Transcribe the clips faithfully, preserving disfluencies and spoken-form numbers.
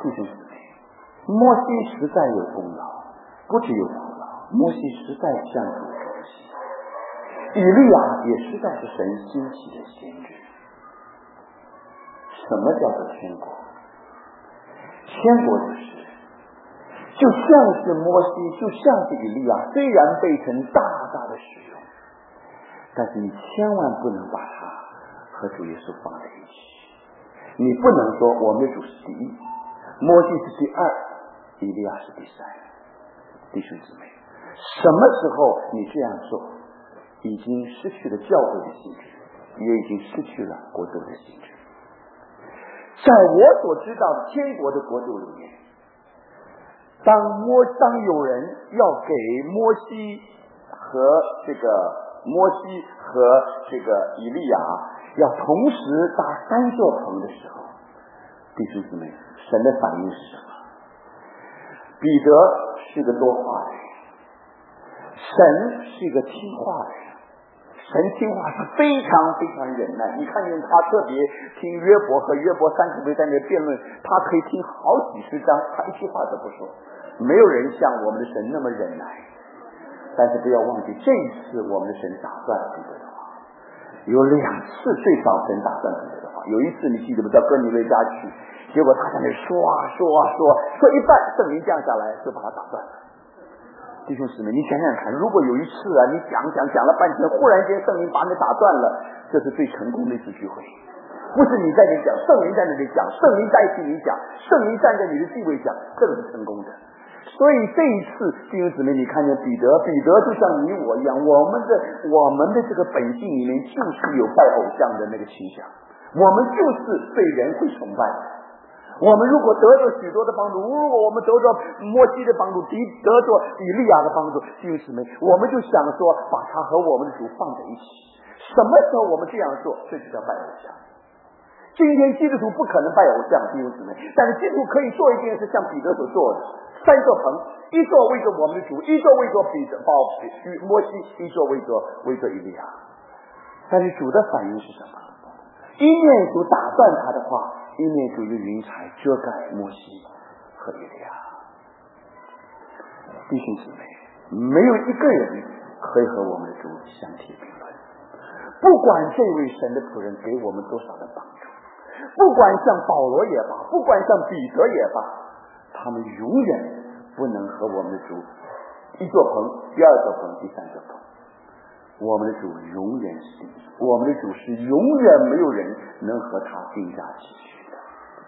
弟兄姊妹，摩西实在有功劳，不只有功劳，摩西实在向主熟悉，以利亚也实在是神兴起的先知。什么叫做天国？天国就是就像是摩西，就像是以利亚，虽然被神大大的使用，但是你千万不能把它和主耶稣放在一起。你不能说我们的主是第一，摩西是第二，以利亚是第三。弟兄姊妹，什么时候你这样做，已经失去了教会的性质，也已经失去了国度的性质。在我所知道的天国的国度里面，当摩当有人要给摩西和这个摩西和这个以利亚要同时搭三座棚的时候，弟兄姊妹，神的反应是什么？彼得是个多话的人，神是一个听话的人，神听话是非常非常忍耐。你看见他特别听约伯和约伯三十位在那辩论，他可以听好几十章，他一句话都不说。没有人像我们的神那么忍耐。但是不要忘记，这一次我们的神打断了彼得的话，有两次最少神打断彼得的话。有一次你记得不？到哥尼流家去，结果他在那说啊说啊说，说一半圣灵降下来就把他打断了。弟兄姊妹，你想想看，如果有一次啊，你讲讲讲了半天，忽然间圣灵把你打断了，这是最成功的一次聚会。不是你在这里讲，圣灵在那里讲，圣灵代替你讲，圣灵站在你的地位讲，这个是成功的。所以这一次弟兄姊妹，你看见彼得，彼得就像你我一样，我们的我们的这个本性里面就是有拜偶像的那个倾向，我们就是对人会崇拜的。我们如果得着许多的帮助，如果我们得着摩西的帮助，得得着以利亚的帮助，弟兄姊妹，我们就想说把他和我们的主放在一起。什么时候我们这样做，这就叫拜偶像。今天基督徒不可能拜偶像，弟兄姊妹，但是基督徒可以做一件事，像彼得所做的，三座棚，一座为着我们的主，一座为着彼得保摩西，一座为着为着以利亚。但是主的反应是什么？一面主打断他的话，一面主用云彩遮盖摩西和以利亚。弟兄姊妹，没有一个人可以和我们的主相提并论。不管这位神的仆人给我们多少的帮助，不管像保罗也罢，不管像彼得也罢，他们永远不能和我们的主一座棚，第二座棚，第三座棚。我们的主永远是第一，我们的主是永远没有人能和他并驾齐驱的。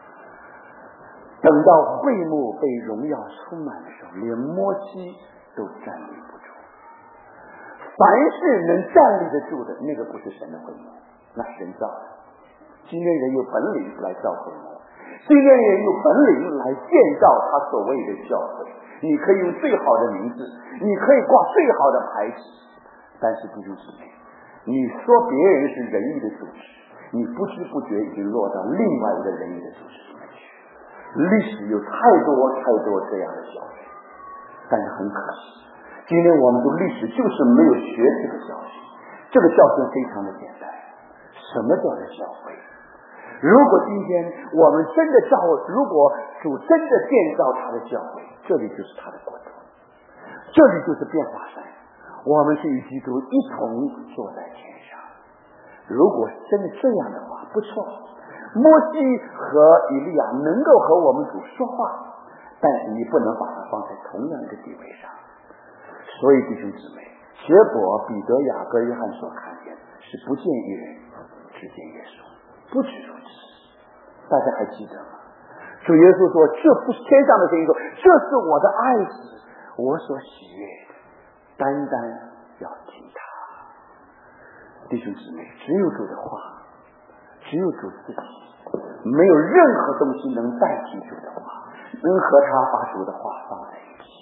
等到会幕被荣耀充满的时候，连摩西都站立不住。凡是能站立得住的，那个不是神的会幕，那是人造的。今天人有本领来造会幕，今天人有本领来建造他所谓的教会。你可以用最好的名字，你可以挂最好的牌子，但是弟兄姊妹，你说别人是仁义的组织，你不知不觉已经落到另外一个仁义的组织里面去。历史有太多太多这样的教训，但是很可惜，今天我们读历史就是没有学这个教训。这个教训非常的简单，什么叫做教会？如果今天我们真的造，如果主真的建造他的教会，这里就是他的国度，这里就是变化山，我们是与基督一同坐在天上。如果真的这样的话，不错，摩西和以利亚能够和我们主说话，但是你不能把它放在同样一个地位上。所以弟兄姊妹，结果彼得、雅各、约翰所看见是不见一人，只见耶稣。不止如此，大家还记得吗？主耶稣说，这不是天上的声音说，这是我的爱子，我所喜悦的，单单要听他。弟兄姊妹，只有主的话，只有主自己，没有任何东西能代替主的话，能和他把主的话放在一起。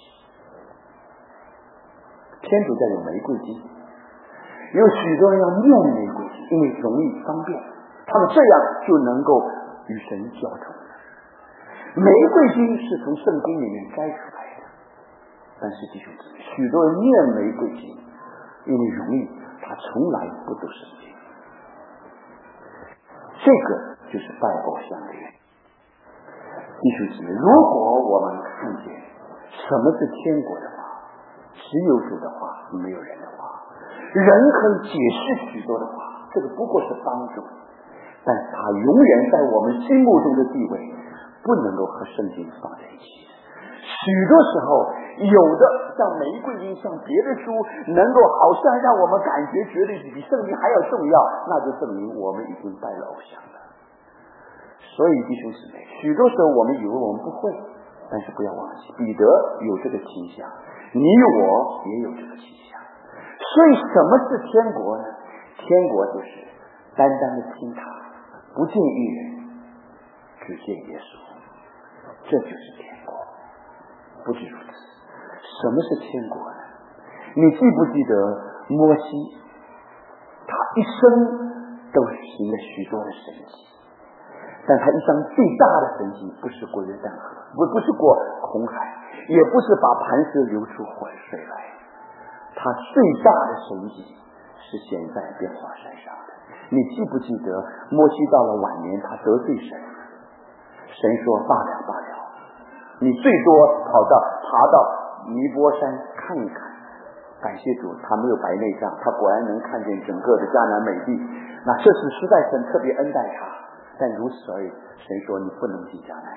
天主教有玫瑰金，有许多人要念玫瑰金，因为容易方便，他们这样就能够与神交通。玫瑰金是从圣经里面摘出来的，但是弟兄姊妹，许多人念玫瑰金，因为容易，他从来不读圣经。这个就是拜偶像的原因。 弟兄姊妹，如果我们看见什么是天国的话，只有主的话，没有人的话，人可以解释许多的话，这个不过是帮助，但是他永远在我们心目中的地位不能够和圣经放在一起。许多时候有的像玫瑰经像别的书能够好像让我们感觉觉得比圣经还要重要，那就证明我们已经拜了偶像了。所以弟兄姊妹，许多时候我们以为我们不会，但是不要忘记彼得有这个倾向，你我也有这个倾向。所以什么是天国呢？天国就是单单的听他，不见一人，只见耶稣，这就是天国。不止如此，什么是天国呢？你记不记得摩西他一生都行了许多的神迹，但他一生最大的神迹不是过约旦河，不不是过红海，也不是把磐石流出活水来，他最大的神迹是显在变化山上的。你记不记得摩西到了晚年他得罪神，神说罢了罢了，你最多跑到爬到尼泊山看一看，感谢主他没有白内障，他果然能看见整个的迦南美地，那这是实在神特别恩待他，但如此而已。神说你不能进迦南。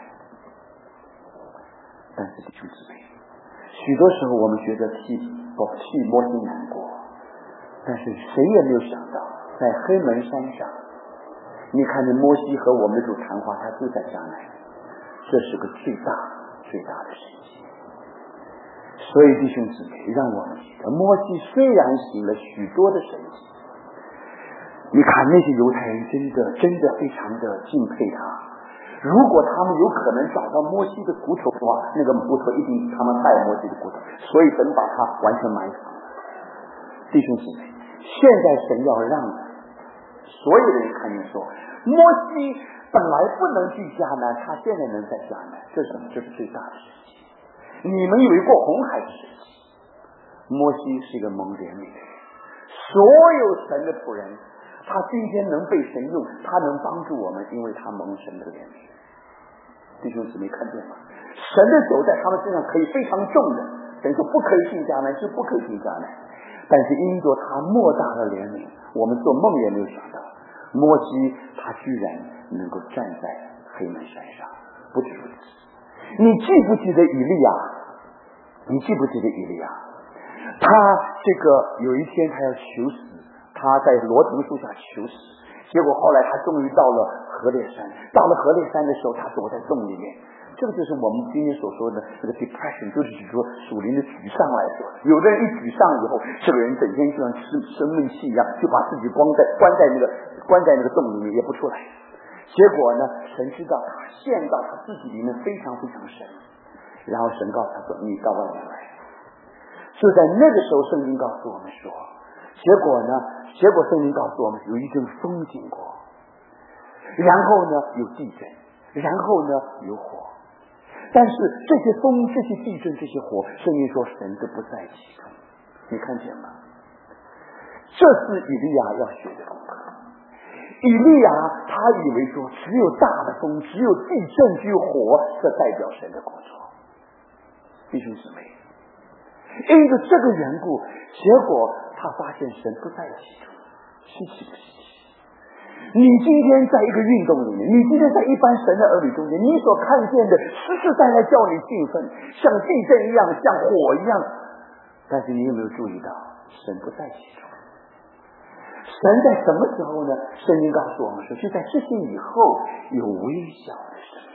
但是弟兄姊妹，许多时候我们觉得替替摩西难过，但是谁也没有想到在黑门山上，你看见摩西和我们的主谈话，他就在迦南，这是个最大最大的神迹。所以弟兄姊妹，让我们记得摩西虽然行了许多的神迹，你看那些犹太人真的真的非常的敬佩他，如果他们有可能找到摩西的骨头的话，那个骨头一定他们带摩西的骨头，所以神把他完全埋藏了。弟兄姊妹，现在神要让所有人看见说，摩西本来不能去迦南，他现在能在迦南，这是什么？这是最大的神迹。你们以为过红海是神迹，摩西是一个蒙怜悯的人，所有神的仆人，他今天能被神用，他能帮助我们，因为他蒙神的怜悯。弟兄姊妹看见吗？神的手在他们身上可以非常重的，神说不可以进迦南，就不可以进迦南。但是因着他莫大的怜悯，我们做梦也没有想到，摩西他居然能够站在黑门山上。不止如此，你记不记得以利亚？你记不记得以利亚？他这个有一天他要求死，他在罗藤树下求死，结果后来他终于到了河烈山，到了河烈山的时候，他躲在洞里面。这个就是我们今天所说的这个 depression， 就是指说属灵的沮丧来说，有的人一沮丧以后，这个人整天就像吃生闷气一样，就把自己关在关在那个关在那个洞里面，也不出来。结果呢，神知道他陷到他自己里面非常非常深，然后神告诉他说：“你到外面来。”就在那个时候，圣经告诉我们说，结果呢，结果圣经告诉我们有一阵风经过，然后呢有地震，然后呢有火。但是这些风、这些地震、这些火，圣经说神都不在其中。你看见吗？这是以利亚要学的功课。以利亚他以为说只有大的风，只有地震，只有火，这代表神的工作。弟兄姊妹，因着这个缘故，结果他发现神不在其中，稀奇不稀奇？你今天在一个运动里面，你今天在一般神的儿女中间，你所看见的实实在在叫你兴奋，像地震一样，像火一样，但是你有没有注意到神不在其中？神在什么时候呢？圣经告诉我们说，就在这些以后有微小的声音。